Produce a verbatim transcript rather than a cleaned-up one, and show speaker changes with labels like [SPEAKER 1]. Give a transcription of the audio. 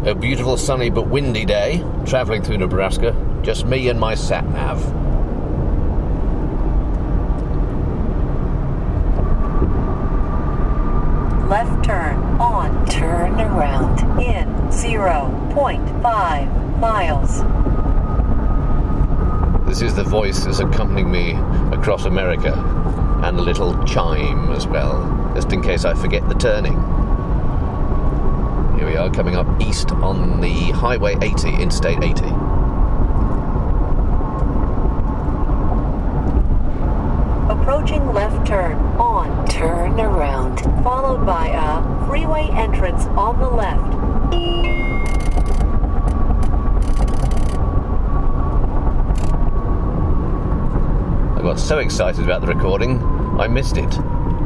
[SPEAKER 1] A beautiful, sunny but windy day, travelling through Nebraska. Just me and my sat-nav.
[SPEAKER 2] Left turn on. Turn around in zero point five miles.
[SPEAKER 1] This is the voice that's accompanying me across America, and a little chime as well, just in case I forget the turning. Here we are, coming up east on the Highway eighty, Interstate eighty.
[SPEAKER 2] Approaching left turn on. Turn around, followed by a freeway entrance on the left.
[SPEAKER 1] I got so excited about the recording, I missed it.